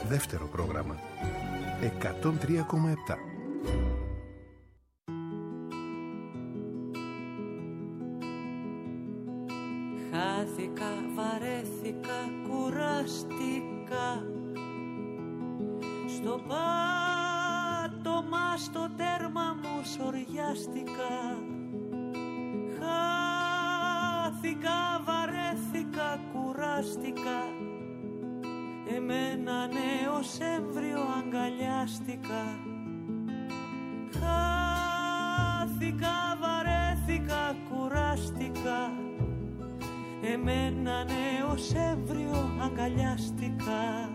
Δεύτερο πρόγραμμα. 103,7. Χάθηκα, βαρέθηκα, κουράστηκα. Στο πάτωμα, στο τέρμα μου σοριάστηκα. Χάθηκα, βαρέθηκα, κουράστηκα. Εμένα νέος έμβριο αγκαλιάστηκα. Χάθηκα, βαρέθηκα, κουράστηκα. Εμένα νέος έμβριο αγκαλιάστηκα.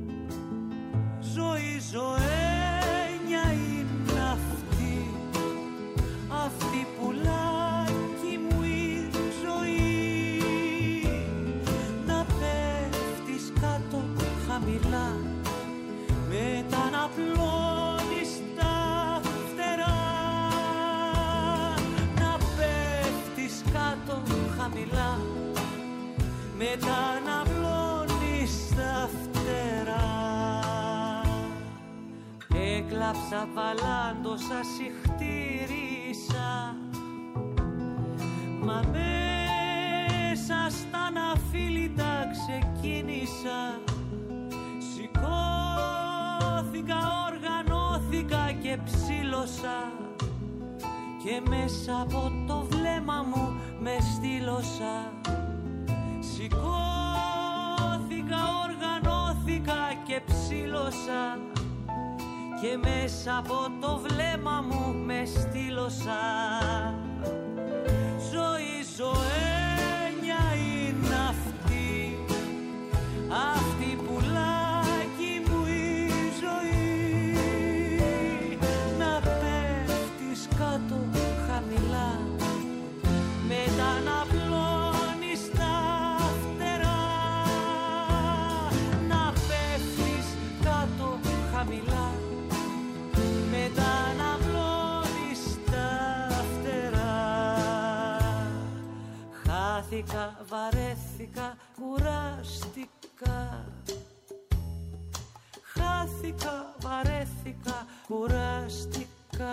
Ζωή, ζωένια είναι αυτή, αυτή πουλάκι μου η ζωή. Να πέφτεις κάτω χαμηλά, μετά να πλώνεις τα φτερά. Να πέφτεις κάτω χαμηλά, μετά να πλώνεις τα φτερά. Έκλαψα βαλάντωσα, συχτήρισα, μα μέσα στα ναφίλητα ξεκίνησα. Σηκώθηκα, οργανώθηκα και ψήλωσα, και μέσα από το βλέμμα μου με στήλωσα. Σηκώθηκα, οργανώθηκα και ψήλωσα, και μέσα από το βλέμμα μου με στήλωσα. Ζωή, ζωένια είναι αυτή, αυτή πουλάκι μου η ζωή. Να πέφτεις κάτω χαμηλά, μετά να πλώνεις τα φτερά. Να πέφτεις κάτω χαμηλά, μετά να πλώνεις τα φτερά. Χάθηκα, βαρέθηκα, κουράστηκα. Χάθηκα, βαρέθηκα, κουράστηκα.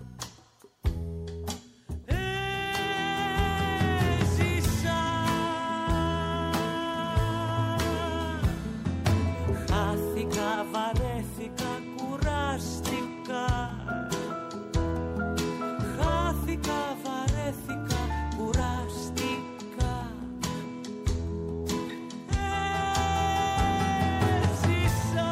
Έζησα. Χάθηκα, βαρέθηκα, κουράστηκα. Χάθηκα, βαρέθηκα, κουράστηκα. Έζησα.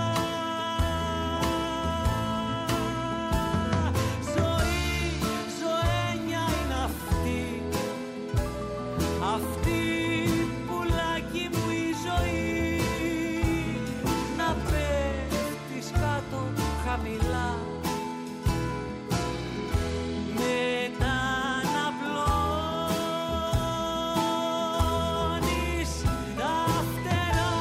Ζωή, ζωένια είναι αυτή, αυτή πουλάκι μου η ζωή. Να πέφτεις κάτω χαμηλά, μετά να πλώνεις τα φτερά.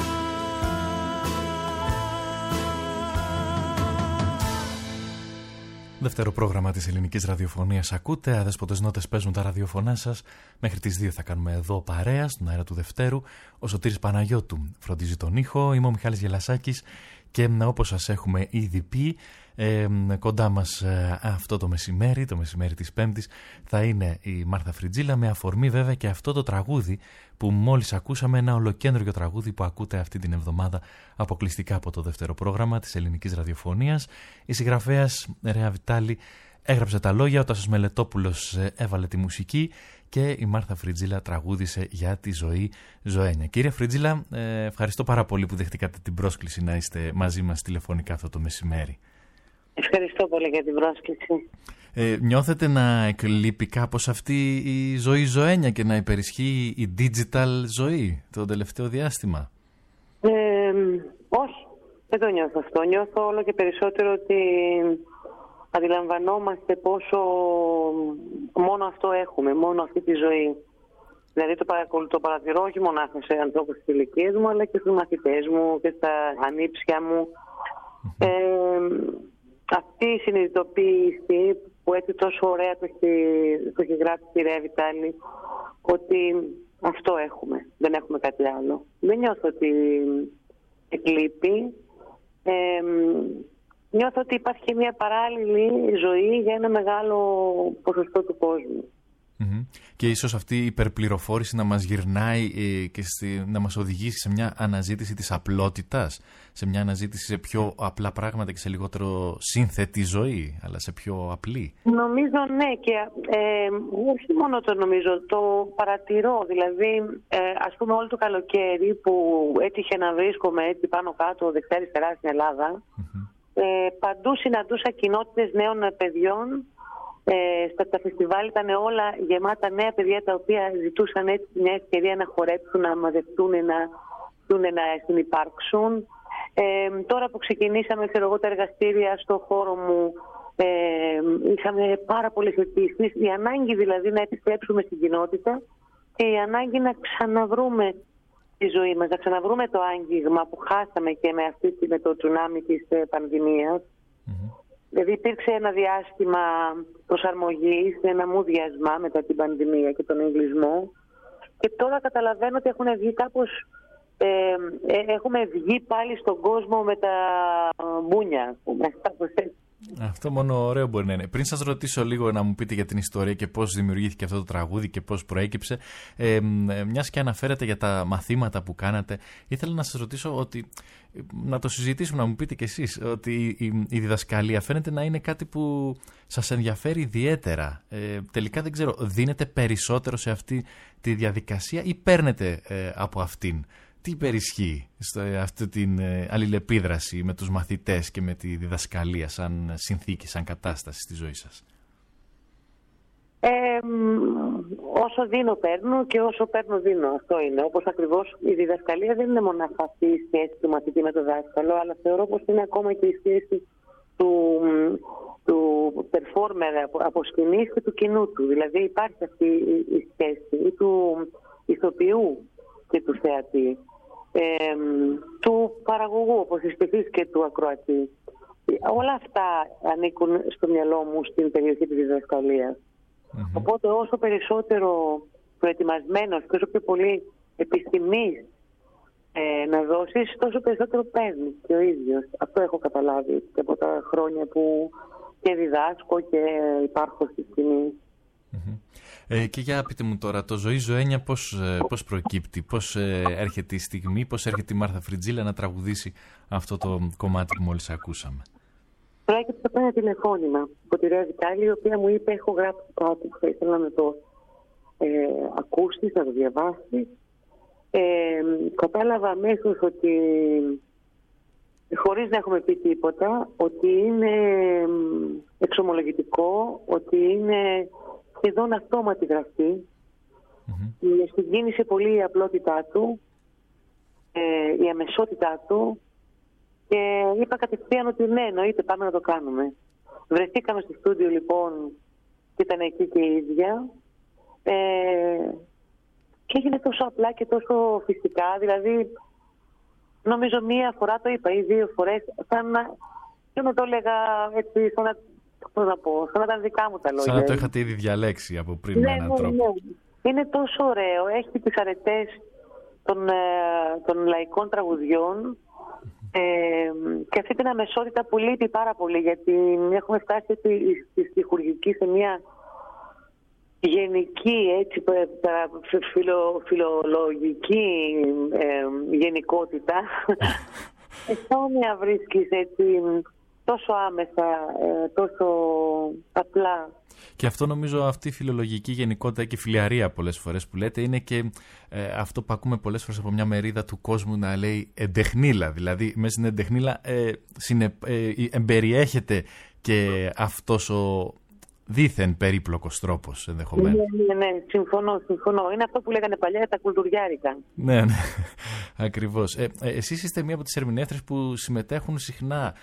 Δεύτερο πρόγραμμα της ελληνικής ραδιοφωνίας ακούτε. Αδέσποτες νότες παίζουν τα ραδιοφωνά σας. Μέχρι τις 2 θα κάνουμε εδώ παρέα στον αέρα του Δευτέρου. Ο Σωτήρης Παναγιώτου φροντίζει τον ήχο. Είμαι ο Μιχάλης Γελασάκης και όπως σας έχουμε ήδη πει, κοντά μας αυτό το μεσημέρι της Πέμπτης, θα είναι η Μάρθα Φριτζίλα, με αφορμή βέβαια και αυτό το τραγούδι που μόλις ακούσαμε, ένα ολοκέντρο τραγούδι που ακούτε αυτή την εβδομάδα αποκλειστικά από το δεύτερο πρόγραμμα της ελληνικής ραδιοφωνίας. Η συγγραφέας Ρέα Βιτάλη έγραψε τα λόγια, ο Τάσος Μελετόπουλος έβαλε τη μουσική και η Μάρθα Φριτζίλα τραγούδισε για τη ζωή ζωένια. Κύριε Φριτζίλα, ευχαριστώ πάρα πολύ που δεχτήκατε την πρόσκληση να είστε μαζί μας τηλεφωνικά αυτό το μεσημέρι. Ευχαριστώ πολύ για την πρόσκληση. Νιώθετε να εκλείπει κάπως αυτή η ζωή ζωένια και να υπερισχύει η digital ζωή το τελευταίο διάστημα? Όχι, δεν το νιώθω αυτό. Νιώθω όλο και περισσότερο ότι αντιλαμβανόμαστε πόσο μόνο αυτό έχουμε, μόνο αυτή τη ζωή. Δηλαδή το παρατηρώ όχι μονάχα σε ανθρώπους της ηλικίας μου, αλλά και στους μαθητές μου και στα ανήψια μου. Αυτή η συνειδητοποίηση που έτσι τόσο ωραία το έχει γράψει η Ρέα Βιτάλη, ότι αυτό έχουμε, δεν έχουμε κάτι άλλο. Δεν νιώθω ότι εκλείπει, νιώθω ότι υπάρχει και μια παράλληλη ζωή για ένα μεγάλο ποσοστό του κόσμου. Και ίσως αυτή η υπερπληροφόρηση να μας γυρνάει και να μας οδηγήσει σε μια αναζήτηση της απλότητας, σε μια αναζήτηση σε πιο απλά πράγματα και σε λιγότερο σύνθετη ζωή, αλλά σε πιο απλή. Νομίζω ναι, και όχι μόνο το νομίζω, το παρατηρώ. Δηλαδή, ας πούμε όλο το καλοκαίρι που έτυχε να βρίσκομαι έτσι πάνω κάτω δεξιά-αριστερά στην Ελλάδα, παντού συναντούσα κοινότητες νέων παιδιών. Στα φεστιβάλ ήταν όλα γεμάτα νέα παιδιά τα οποία ζητούσαν έτσι μια ευκαιρία να χορέψουν, να μαζευτούν, να συνυπάρξουν. Τώρα που ξεκινήσαμε τα εργαστήρια στο χώρο μου, είχαμε πάρα πολλές αιτήσεις. Η ανάγκη δηλαδή να επιστρέψουμε στην κοινότητα και η ανάγκη να ξαναβρούμε τη ζωή μας, να ξαναβρούμε το άγγιγμα που χάσαμε και με το τσουνάμι της πανδημίας. Δηλαδή υπήρξε ένα διάστημα προσαρμογής, ένα μουδιασμά μετά την πανδημία και τον εγκλισμό, και τώρα καταλαβαίνω ότι έχουν βγει κάπως, έχουμε βγει πάλι στον κόσμο με τα μπούνια, κάπως έτσι. Αυτό μόνο ωραίο μπορεί να είναι. Πριν σας ρωτήσω λίγο να μου πείτε για την ιστορία και πώς δημιουργήθηκε αυτό το τραγούδι και πώς προέκυψε, μιας και αναφέρατε για τα μαθήματα που κάνατε, ήθελα να σας ρωτήσω ότι, να το συζητήσουμε, να μου πείτε κι εσείς, ότι η διδασκαλία φαίνεται να είναι κάτι που σας ενδιαφέρει ιδιαίτερα. Τελικά δεν ξέρω, δίνετε περισσότερο σε αυτή τη διαδικασία ή παίρνετε από αυτήν? Τι υπερισχύει αυτή την αλληλεπίδραση με τους μαθητές και με τη διδασκαλία σαν συνθήκη, σαν κατάσταση στη ζωή σας? Όσο δίνω παίρνω και όσο παίρνω δίνω. Αυτό είναι. Όπως ακριβώς η διδασκαλία δεν είναι μονάχα αυτή η σχέση του μαθητή με το δάσκαλο, αλλά θεωρώ πως είναι ακόμα και η σχέση του performer από σκηνής και του κοινού του. Δηλαδή υπάρχει αυτή η σχέση του ηθοποιού και του θεατή, του παραγωγού όπως της και του ακροατή. Όλα αυτά ανήκουν στο μυαλό μου στην περιοχή της διδασκαλίας. Οπότε όσο περισσότερο προετοιμασμένος και όσο πιο πολύ επιστημής να δώσεις, τόσο περισσότερο παίρνει και ο ίδιος. Αυτό έχω καταλάβει και από τα χρόνια που και διδάσκω και υπάρχω στη σκηνή. Και για πείτε μου τώρα, το Ζωή Ζωένια πώς προκύπτει, πώς έρχεται η στιγμή, πώς έρχεται η Μάρθα Φριτζίλα να τραγουδήσει αυτό το κομμάτι που μόλις ακούσαμε? Προέκυψε από ένα τηλεφώνημα από τη Ρέα Βιτάλη, η οποία μου είπε: έχω γράψει κάτι που θα ήθελα να το ακούσεις, να το διαβάσεις. Κατάλαβα αμέσως ότι, χωρίς να έχουμε πει τίποτα, ότι είναι εξομολογητικό, ότι είναι σχεδόν αυτόματη γραφή. Με συγκίνησε πολύ η απλότητά του, η αμεσότητά του, και είπα κατευθείαν ότι ναι, εννοείται, πάμε να το κάνουμε. Βρεθήκαμε στο στούντιο λοιπόν και ήταν εκεί και η ίδια, και έγινε τόσο απλά και τόσο φυσικά. Δηλαδή νομίζω μία φορά το είπα ή δύο φορές, σαν να το έλεγα έτσι, σαν να, πώς να πω, σαν να ήταν δικά μου τα λόγια. Σαν να το είχατε ήδη διαλέξει από πριν με έναν τρόπο. Ναι. Είναι τόσο ωραίο, έχει τις αρετές των λαϊκών τραγουδιών, και αυτή την αμεσότητα που λείπει πάρα πολύ, γιατί έχουμε φτάσει στη στιχουργική σε μια γενική, έτσι, φιλολογική γενικότητα. Εσόμοια βρίσκεις έτσι τόσο άμεσα, τόσο απλά. Και αυτό νομίζω, αυτή η φιλολογική γενικότητα και η φιλιαρία πολλές φορές που λέτε, είναι και αυτό που ακούμε πολλές φορές από μια μερίδα του κόσμου να λέει εντεχνίλα. Δηλαδή μέσα στην εντεχνίλα εμπεριέχεται και αυτός ο δήθεν περίπλοκος τρόπος ενδεχομένως. Ναι, συμφωνώ. Είναι αυτό που λέγανε παλιά τα κουλτουριάρικα. Ναι, ακριβώς. Εσείς είστε μία από τις ερμηνεύτρες που συμμετέχουν συχνά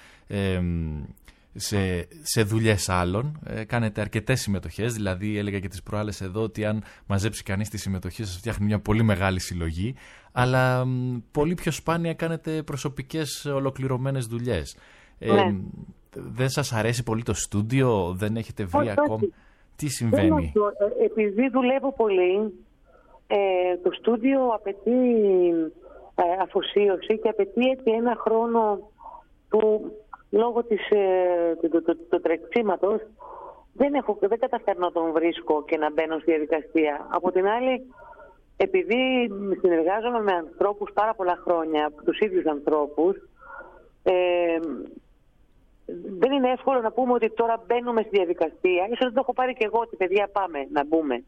σε δουλειές άλλων. Κάνετε αρκετές συμμετοχές, δηλαδή έλεγα και τις προάλλες εδώ ότι αν μαζέψει κανείς τις συμμετοχές σας φτιάχνει μια πολύ μεγάλη συλλογή, αλλά πολύ πιο σπάνια κάνετε προσωπικές ολοκληρωμένες δουλειές. Ναι. Δεν σας αρέσει πολύ το στούντιο, δεν έχετε βρει ακόμα? Τι συμβαίνει? Επειδή δουλεύω πολύ, το στούντιο απαιτεί αφοσίωση και απαιτεί έτσι ένα χρόνο που λόγω του τρεξίματος δεν καταφέρνω να τον βρίσκω και να μπαίνω στη διαδικασία. Από την άλλη, επειδή συνεργάζομαι με ανθρώπους πάρα πολλά χρόνια, τους ίδιους ανθρώπους, δεν είναι εύκολο να πούμε ότι τώρα μπαίνουμε στη διαδικασία. Ίσως δεν το έχω πάρει και εγώ ότι παιδιά πάμε να μπούμε.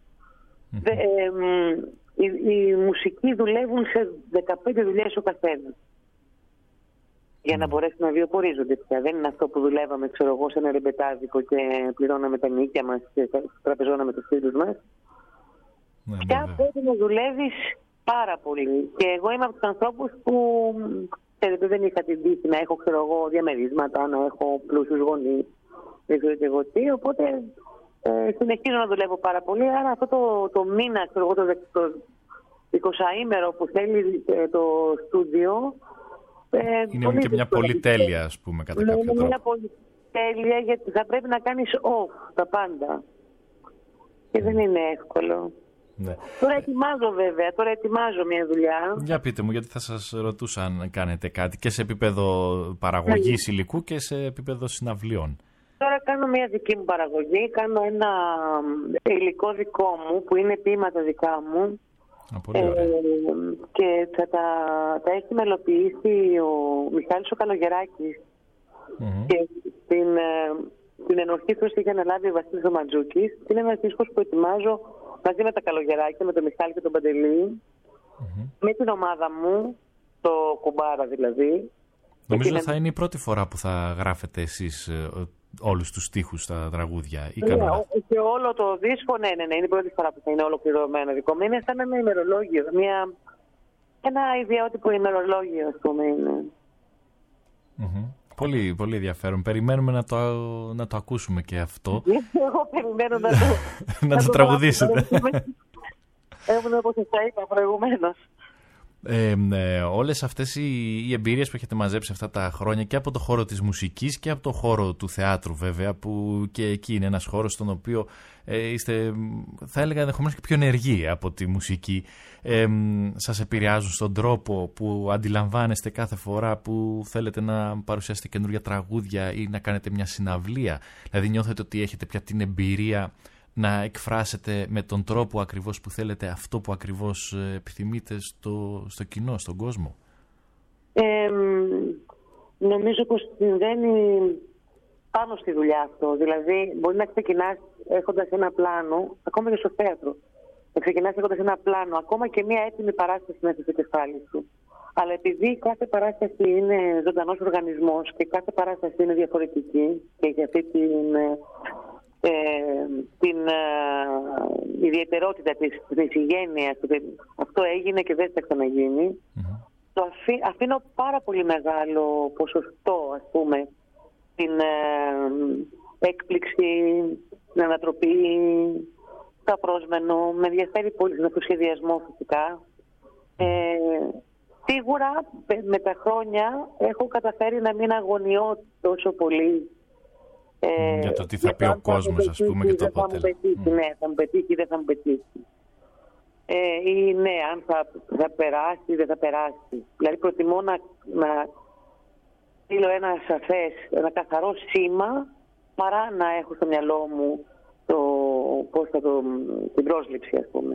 Οι μουσικοί δουλεύουν σε 15 δουλειές ο καθένας για να μπορέσουν να βιοπορίζονται πια. Δεν είναι αυτό που δουλεύαμε, ξέρω εγώ, σε ένα ρεμπετάδικο και πληρώναμε τα νίκια μας και τραπεζώναμε τους φίλους μας. Πια πρέπει να δουλεύεις πάρα πολύ. Και εγώ είμαι από τους ανθρώπους που δεν είχα την τύχη να έχω, ξέρω εγώ, διαμερίσματα, να έχω πλούσιους γονείς, δεν ξέρω και εγώ τι, οπότε συνεχίζω να δουλεύω πάρα πολύ. Άρα αυτό το μήνα, ξέρω εγώ, το 20ημερο που θέλει το στούντιο, είναι και μια πολυτέλεια, ας πούμε, κατά κάποιο τρόπο. Είναι μια πολυτέλεια, γιατί θα πρέπει να κάνεις off τα πάντα. Και δεν είναι εύκολο. Ναι. Τώρα ετοιμάζω μια δουλειά. Για πείτε μου, γιατί θα σας ρωτούσα αν κάνετε κάτι και σε επίπεδο παραγωγής υλικού και σε επίπεδο συναυλιών. Τώρα κάνω μια δική μου παραγωγή, κάνω ένα υλικό δικό μου που είναι ποίηματα δικά μου. Και θα τα έχει μελοποιήσει ο Μιχάλης ο Καλογεράκης και την ενορχή του είχε αναλάβει ο Βασίλης ο Μαντζούκης. Είναι ένας δίσκος που ετοιμάζω μαζί με τα Καλογεράκια, με τον Μιχάλη και τον Παντελή, με την ομάδα μου, το Κουμπάρα δηλαδή. Νομίζω θα είναι η πρώτη φορά που θα γράφετε εσείς όλους τους στίχους στα τραγούδια. Και όλο το δίσκο, ναι, είναι η πρώτη φορά που θα είναι ολοκληρωμένο δικό μου. Είναι σαν ένα ημερολόγιο, ένα ιδιότυπο ημερολόγιο, ας πούμε, είναι. Πολύ, πολύ ενδιαφέρον. Περιμένουμε να το ακούσουμε και αυτό. Εγώ περιμένω να το τραγουδήσετε. Όπως σας είπα προηγουμένως. Όλες αυτές οι εμπειρίες που έχετε μαζέψει αυτά τα χρόνια και από το χώρο της μουσικής και από το χώρο του θεάτρου βέβαια, που και εκεί είναι ένας χώρος στον οποίο είστε, θα έλεγα, ενδεχομένως και πιο ενεργοί από τη μουσική, σας επηρεάζουν στον τρόπο που αντιλαμβάνεστε κάθε φορά που θέλετε να παρουσιάσετε καινούργια τραγούδια ή να κάνετε μια συναυλία? Δηλαδή νιώθετε ότι έχετε πια την εμπειρία να εκφράσετε με τον τρόπο ακριβώς που θέλετε αυτό που ακριβώς επιθυμείτε στο κοινό, στον κόσμο? Νομίζω πως συμβαίνει πάνω στη δουλειά αυτό. Δηλαδή μπορεί να ξεκινάς έχοντας ένα πλάνο, ακόμα και στο θέατρο. Να ξεκινάς έχοντας ένα πλάνο, ακόμα και μια έτοιμη παράσταση μέσα στο κεφάλι σου. Αλλά επειδή κάθε παράσταση είναι ζωντανός οργανισμός και κάθε παράσταση είναι διαφορετική και έχει αυτή την ιδιαιτερότητα της υγιένειας, αυτό έγινε και δεν θα ξαναγίνει, το αφήνω πάρα πολύ μεγάλο ποσοστό, ας πούμε, την έκπληξη, την ανατροπή, το απρόσμενο. Με ενδιαφέρει πολύ το σχεδιασμό φυσικά. Σίγουρα με τα χρόνια έχω καταφέρει να μην αγωνιώ τόσο πολύ για το τι θα πει ο κόσμος, ας πούμε, και το αποτέλεσμα. Ναι, θα μου πετύχει ή δεν θα μου πετύχει. Ή ναι, αν θα περάσει ή δεν θα περάσει. Δηλαδή προτιμώ να στείλω ένα καθαρό σήμα παρά να έχω στο μυαλό μου την πρόσληψη, ας πούμε.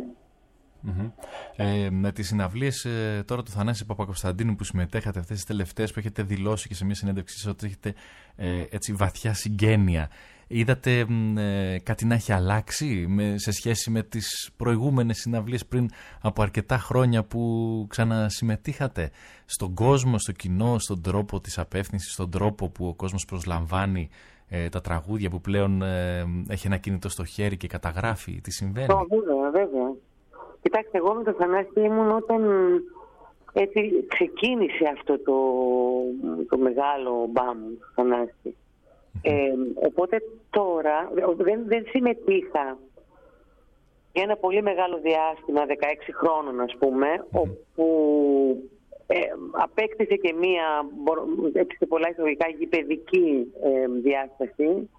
Με τις συναυλίες τώρα του Θανάση Παπακοσταντίνου που συμμετέχατε αυτές τις τελευταίες, που έχετε δηλώσει και σε μια συνέντευξή σας ότι έχετε έτσι βαθιά συγγένεια, είδατε κάτι να έχει αλλάξει σε σχέση με τις προηγούμενες συναυλίες πριν από αρκετά χρόνια που ξανασυμμετείχατε, στον κόσμο, στο κοινό, στον τρόπο της απεύθυνσης, στον τρόπο που ο κόσμος προσλαμβάνει τα τραγούδια, που πλέον έχει ένα κινητό στο χέρι και καταγράφει τι συμβαίνει? Βέβαια. Κοιτάξτε, εγώ με τον Θανάση ήμουν όταν έτσι ξεκίνησε αυτό το μεγάλο μπαμ του Θανάση. Οπότε τώρα δεν συμμετείχα για ένα πολύ μεγάλο διάστημα, 16 χρόνων ας πούμε, όπου απέκτησε και μία, έτσι σε πολλά εισαγωγικά, γηπεδική διάσταση.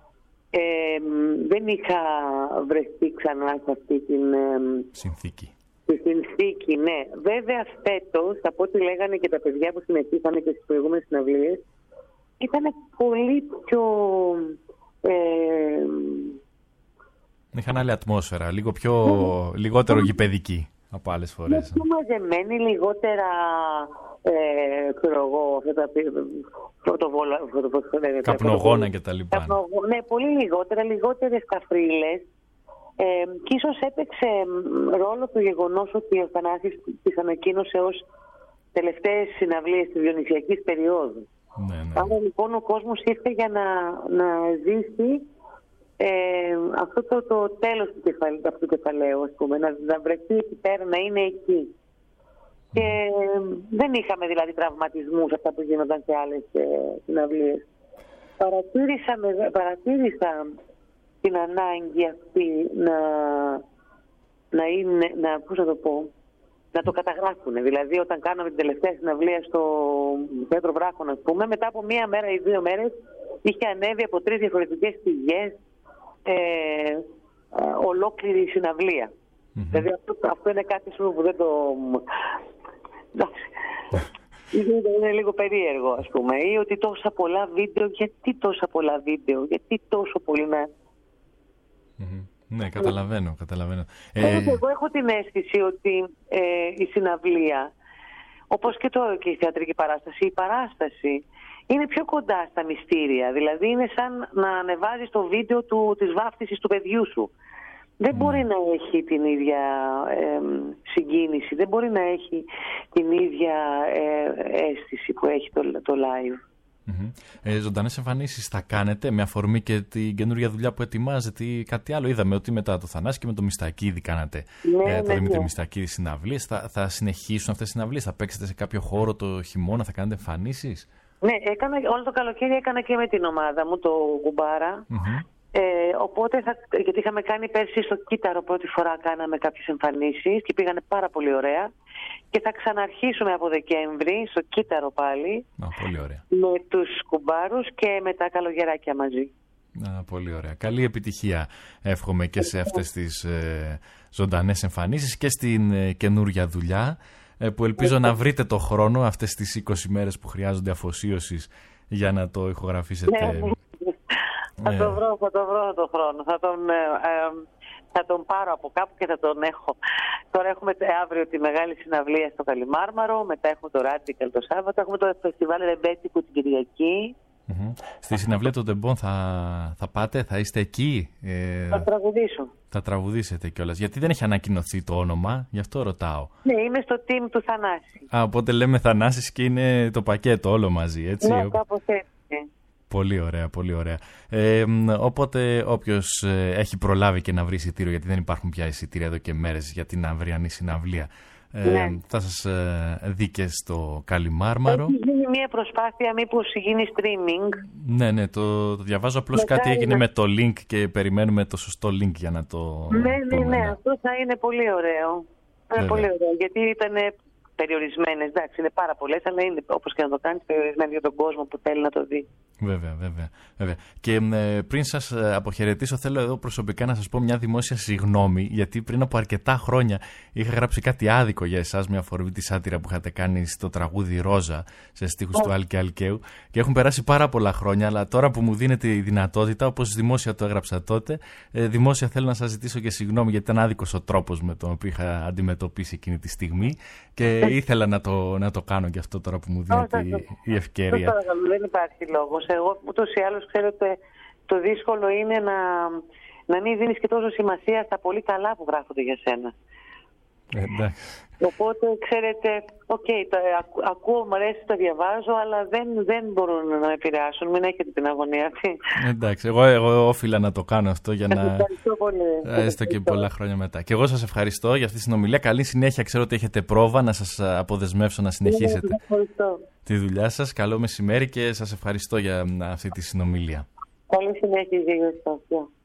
Δεν είχα βρεθεί ξανά σε αυτή την συνθήκη. Τη συνθήκη, ναι. Βέβαια φέτος, από ό,τι λέγανε και τα παιδιά που συμμετείχαν και στις προηγούμενες συναυλίες, ήταν πολύ πιο... Είχαν άλλη ατμόσφαιρα, λιγότερο γηπεδική από άλλες φορές. Πιο μαζεμένη, λιγότερα, καπνογόνα και τα λοιπά. Ναι, πολύ λιγότερες καφρίλες. Και ίσως έπαιξε ρόλο το γεγονός ότι ο Θανάσης τις ανακοίνωσε ως τελευταίες συναυλίες της διονυσιακής περίοδου. Ναι. Άρα λοιπόν ο κόσμος ήρθε για να ζήσει αυτό το τέλος αυτού του κεφαλαίου, ας πούμε, να βρεθεί εκεί πέρα, να είναι εκεί. Και δεν είχαμε δηλαδή τραυματισμούς αυτά που γίνονταν σε άλλες συναυλίες. Παρατήρησα την ανάγκη αυτή να το καταγράφουν. Δηλαδή όταν κάναμε την τελευταία συναυλία στο Πέτρο Βράχων, ας πούμε, μετά από μία μέρα ή 2 μέρες είχε ανέβει από 3 διαφορετικές πηγές ολόκληρη συναυλία. Δηλαδή αυτό είναι κάτι που δεν το... Είναι λίγο περίεργο, ας πούμε, ή ότι τόσα πολλά βίντεο, γιατί τόσα πολλά βίντεο, γιατί τόσο πολύ να... Ναι, καταλαβαίνω. Εγώ έχω την αίσθηση ότι η συναυλία, όπως και η θεατρική παράσταση, η παράσταση είναι πιο κοντά στα μυστήρια. Δηλαδή είναι σαν να ανεβάζεις το βίντεο της βάφτισης του παιδιού σου. Δεν μπορεί να έχει την ίδια συγκίνηση, δεν μπορεί να έχει την ίδια αίσθηση που έχει το live. Ζωντανές εμφανίσεις θα κάνετε με αφορμή και την καινούργια δουλειά που ετοιμάζετε ή κάτι άλλο? Είδαμε ότι μετά το Θανάση και με το Μιστακίδη κάνατε το Δημήτρη Μιστακίδη συναυλίες. Θα συνεχίσουν αυτές οι συναυλίες? Θα παίξετε σε κάποιο χώρο το χειμώνα? Θα κάνετε εμφανίσεις? Ναι, όλο το καλοκαίρι έκανα και με την ομάδα μου, το Κουμπάρα. Οπότε, γιατί είχαμε κάνει πέρσι στο Κύτταρο, πρώτη φορά κάναμε κάποιες εμφανίσεις και πήγανε πάρα πολύ ωραία. Και θα ξαναρχίσουμε από Δεκέμβρη στο Κύτταρο πάλι. Πολύ ωραία. Με τους κουμπάρους και με τα καλογεράκια μαζί. Πολύ ωραία. Καλή επιτυχία εύχομαι και σε αυτές τις ζωντανές εμφανίσεις και στην καινούρια δουλειά, που ελπίζω να βρείτε το χρόνο αυτές τις 20 μέρες που χρειάζονται αφοσίωσης για να το ηχογραφήσετε. Θα το βρω το χρόνο. Θα τον πάρω από κάπου και θα τον έχω. Τώρα έχουμε αύριο τη μεγάλη συναυλία στο Καλιμάρμαρο, μετά έχουμε το Radical το Σάββατο, έχουμε το φεστιβάλ Ρεμπέτικου την Κυριακή. Στη συναυλία των Τεμπών θα πάτε, θα είστε εκεί? Θα τραγουδήσω. Θα τραγουδήσετε κιόλας? Γιατί δεν έχει ανακοινωθεί το όνομα, γι' αυτό ρωτάω. Ναι, είμαι στο team του Θανάση. Οπότε λέμε Θανάσης και είναι το πακέτο όλο μαζί, έτσι? Ναι, κάπως έτσι. Πολύ ωραία, πολύ ωραία. Οπότε όποιος έχει προλάβει και να βρει εισιτήριο, γιατί δεν υπάρχουν πια εισιτήρια εδώ και μέρες για την αυριανή συναυλία, θα σας δει και στο Καλιμάρμαρο. Έχει γίνει μια προσπάθεια μήπως γίνει streaming. Ναι, το διαβάζω, απλώς κάτι έγινε με το link και περιμένουμε το σωστό link για να το... Ναι, αυτό θα είναι πολύ ωραίο. Πολύ ωραίο, γιατί ήταν περιορισμένες, εντάξει, είναι πάρα πολλές, αλλά είναι, όπως και να το κάνεις, περιορισμένες για τον κόσμο που θέλει να το δει. Βέβαια. Και πριν σας αποχαιρετήσω, θέλω εδώ προσωπικά να σας πω μια δημόσια συγγνώμη, γιατί πριν από αρκετά χρόνια είχα γράψει κάτι άδικο για εσάς, μια αφορμή τη σάτυρα που είχατε κάνει στο τραγούδι Ρόζα, σε στίχους του Άλκη Αλκαίου, και έχουν περάσει πάρα πολλά χρόνια, αλλά τώρα που μου δίνετε η δυνατότητα, όπως δημόσια το έγραψα τότε, δημόσια θέλω να σας ζητήσω και συγγνώμη, γιατί ήταν άδικος ο τρόπος με τον οποίο είχα αντιμετωπίσει εκείνη τη στιγμή και ήθελα να το κάνω και αυτό τώρα που μου δίνετε η ευκαιρία. Δεν υπάρχει λόγος. Εγώ ούτως ή άλλως ξέρω ότι το δύσκολο είναι να μην δίνεις και τόσο σημασία στα πολύ καλά που γράφονται για σένα. Εντάξει. Οπότε ξέρετε, ακούω, μου αρέσει, το διαβάζω, αλλά δεν μπορούν να με επηρεάσουν. Μην έχετε την αγωνία αυτή. Εντάξει, εγώ όφιλα να το κάνω αυτό για να... Ευχαριστώ πολύ. Έστω και πολλά χρόνια μετά. Και εγώ σας ευχαριστώ για αυτή τη συνομιλία. Καλή συνέχεια. Ξέρω ότι έχετε πρόβα, να σας αποδεσμεύσω να συνεχίσετε τη δουλειά σας. Καλό μεσημέρι και σας ευχαριστώ για αυτή τη συνομιλία. Καλή συνέχεια, Γιώργο.